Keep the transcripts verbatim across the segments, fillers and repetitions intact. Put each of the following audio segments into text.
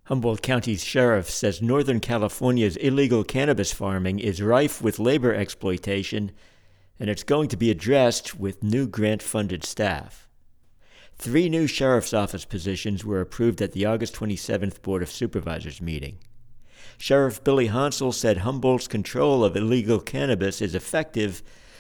Humboldt County's sheriff says Northern California's illegal cannabis farming is rife with labor exploitation, and it's going to be addressed with new grant-funded staff. Three new sheriff's office positions were approved at the August twenty-seventh Board of Supervisors meeting. Sheriff Billy Hansel said Humboldt's control of illegal cannabis is effective,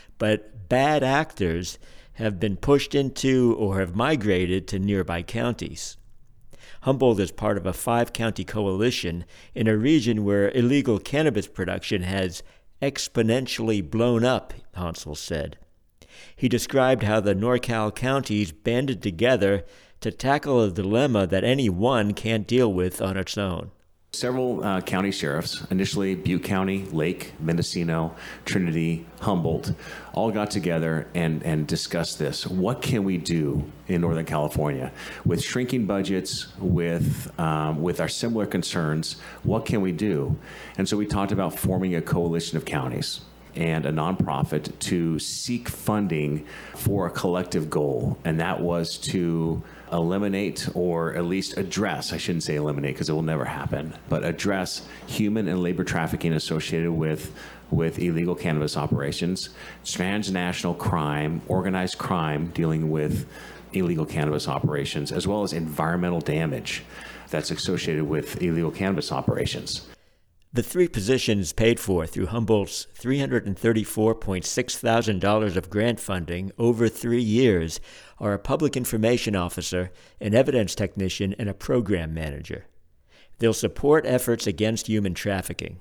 but bad actors have been pushed into or have migrated to nearby counties. Humboldt is part of a five-county coalition in a region where illegal cannabis production has exponentially blown up, Hansel said. He described how the NorCal counties banded together to tackle a dilemma that any one can't deal with on its own. Several uh, county sheriffs, initially Butte County, Lake, Mendocino, Trinity, Humboldt, all got together and, and discussed this. What can we do in Northern California? With shrinking budgets, with, um, with our similar concerns, what can we do? And so we talked about forming a coalition of counties and a nonprofit to seek funding for a collective goal, and that was to eliminate, or at least address, I shouldn't say eliminate because it will never happen, but address human and labor trafficking associated with, with illegal cannabis operations, transnational crime, organized crime dealing with illegal cannabis operations, as well as environmental damage that's associated with illegal cannabis operations. The three positions paid for through Humboldt's three hundred thirty-four point six thousand dollars of grant funding over three years are a public information officer, an evidence technician, and a program manager. They'll support efforts against human trafficking.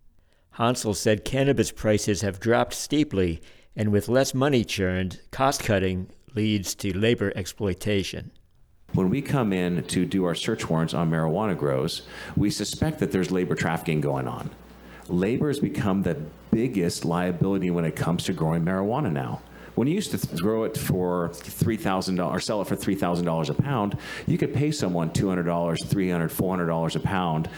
Hansel said cannabis prices have dropped steeply, and with less money churned, cost-cutting leads to labor exploitation. When we come in to do our search warrants on marijuana grows, we suspect that there's labor trafficking going on. Labor has become the biggest liability when it comes to growing marijuana now. When you used to th- grow it for three thousand dollars or sell it for three thousand dollars a pound, you could pay someone two hundred dollars, three hundred dollars, four hundred dollars a pound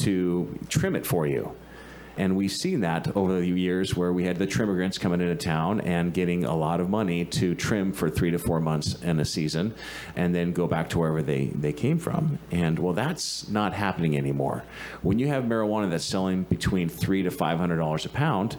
to trim it for you. And we've seen that over the years where we had the trimmigrants coming into town and getting a lot of money to trim for three to four months in a season and then go back to wherever they, they came from. And well, that's not happening anymore. When you have marijuana that's selling between three to five hundred dollars a pound,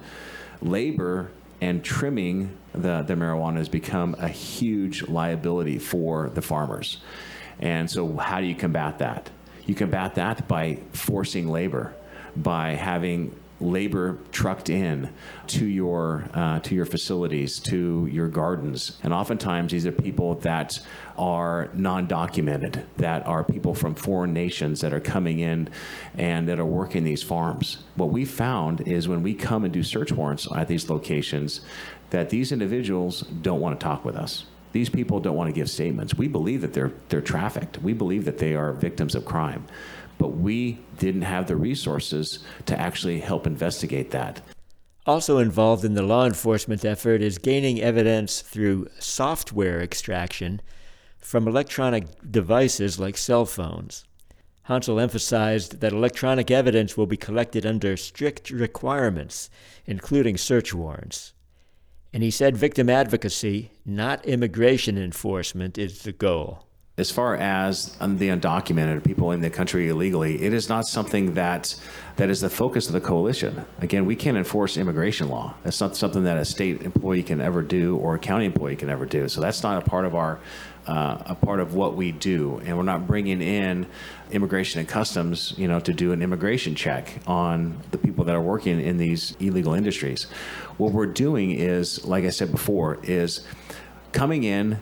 labor and trimming the, the marijuana has become a huge liability for the farmers. And so how do you combat that? You combat that by forcing labor, by having labor trucked in to your uh, to your facilities, to your gardens. And oftentimes these are people that are non-documented, that are people from foreign nations that are coming in and that are working these farms. What we found is when we come and do search warrants at these locations, that these individuals don't want to talk with us. These people don't want to give statements. We believe that they're they're trafficked. We believe that they are victims of crime. But we didn't have the resources to actually help investigate that. Also involved in the law enforcement effort is gaining evidence through software extraction from electronic devices like cell phones. Hansel emphasized that electronic evidence will be collected under strict requirements, including search warrants. And he said victim advocacy, not immigration enforcement, is the goal. As far as the undocumented people in the country illegally, it is not something that that is the focus of the coalition. Again, we can't enforce immigration law. That's not something that a state employee can ever do or a county employee can ever do. So that's not a part of our uh, a part of what we do. And we're not bringing in immigration and customs, you know, to do an immigration check on the people that are working in these illegal industries. What we're doing is, like I said before, is coming in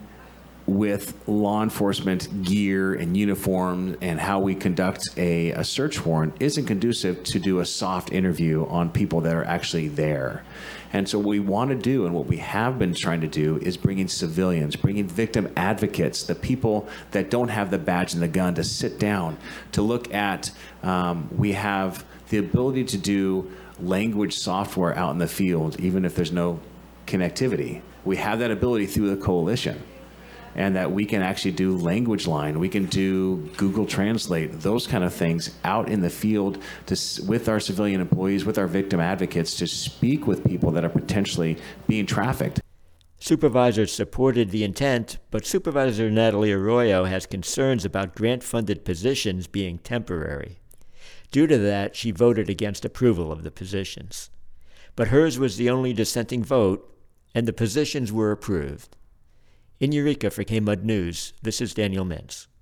with law enforcement gear and uniform, and how we conduct a, a search warrant isn't conducive to do a soft interview on people that are actually there. And so what we want to do, and what we have been trying to do, is bringing civilians, bringing victim advocates, the people that don't have the badge and the gun, to sit down, to look at, um, we have the ability to do language software out in the field, even if there's no connectivity. We have that ability through the coalition. And that we can actually do language line, we can do Google Translate, those kind of things out in the field to, with our civilian employees, with our victim advocates, to speak with people that are potentially being trafficked. Supervisors supported the intent, but Supervisor Natalie Arroyo has concerns about grant-funded positions being temporary. Due to that, she voted against approval of the positions. But hers was the only dissenting vote, and the positions were approved. In Eureka for K-Mud News, this is Daniel Mintz.